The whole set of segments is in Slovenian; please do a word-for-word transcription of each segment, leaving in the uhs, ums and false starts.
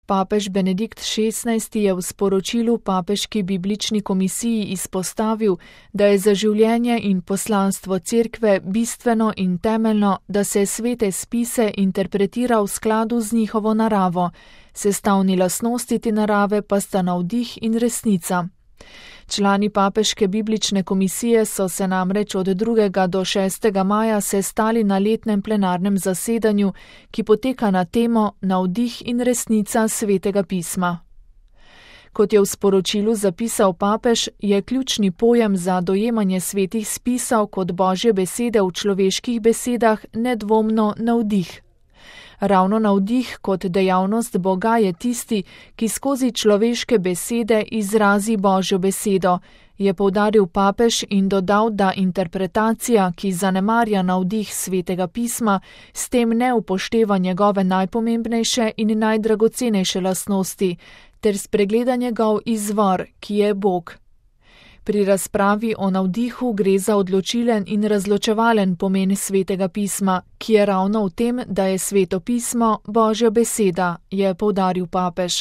Papež Benedikt šestnajsti je v sporočilu Papeški biblični komisiji izpostavil, da je za življenje in poslanstvo Cerkve bistveno in temeljno, da se svete spise interpretira v skladu z njihovo naravo. Sestavni lastnosti te narave pa sta navdih in resnica. Člani Papeške biblične komisije so se namreč od drugega do šestega maja sestali na letnem plenarnem zasedanju, ki poteka na temo Navdih in resnica svetega pisma. Kot je v sporočilu zapisal papež, je ključni pojem za dojemanje svetih spisov kot Božje besede v človeških besedah nedvomno navdih. Ravno navdih kot dejavnost Boga je tisti, ki skozi človeške besede izrazi Božjo besedo, je poudaril papež in dodal, da interpretacija, ki zanemarja navdih svetega pisma, s tem ne upošteva njegove najpomembnejše in najdragocenejše lastnosti, ter spregleda njegov izvor, ki je Bog. Pri razpravi o navdihu gre za odločilen in razločevalen pomen svetega pisma, ki je ravno v tem, da je sveto pismo Božja beseda, je poudaril papež.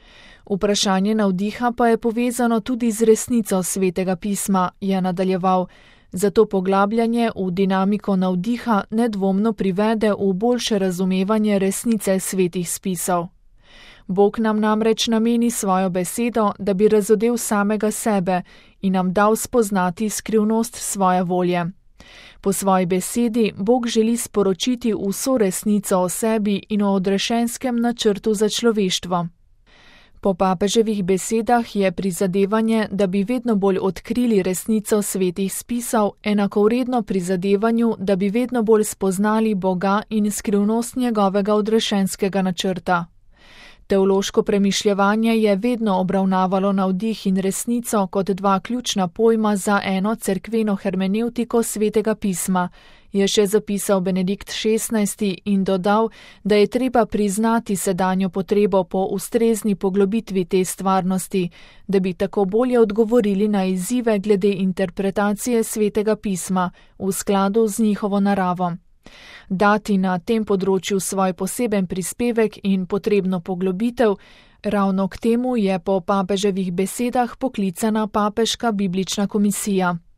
Vprašanje navdiha pa je povezano tudi z resnico svetega pisma, je nadaljeval, zato poglabljanje v dinamiko navdiha nedvomno privede v boljše razumevanje resnice svetih spisov. Bog nam namreč nameni svojo besedo, da bi razodel samega sebe in nam dal spoznati skrivnost svoje volje. Po svoji besedi Bog želi sporočiti vso resnico o sebi in o odrešenskem načrtu za človeštvo. Po papeževih besedah je prizadevanje, da bi vedno bolj odkrili resnico svetih spisov, enakovredno prizadevanju, da bi vedno bolj spoznali Boga in skrivnost njegovega odrešenskega načrta. Teološko premišljevanje je vedno obravnavalo navdih in resnico kot dva ključna pojma za eno cerkveno hermenevtiko svetega pisma, je še zapisal Benedikt šestnajsti in dodal, da je treba priznati sedanjo potrebo po ustrezni poglobitvi te stvarnosti, da bi tako bolje odgovorili na izzive glede interpretacije svetega pisma v skladu z njihovo naravo. Dati na tem področju svoj poseben prispevek in potrebno poglobitev, ravno k temu je po papeževih besedah poklicana Papeška biblična komisija.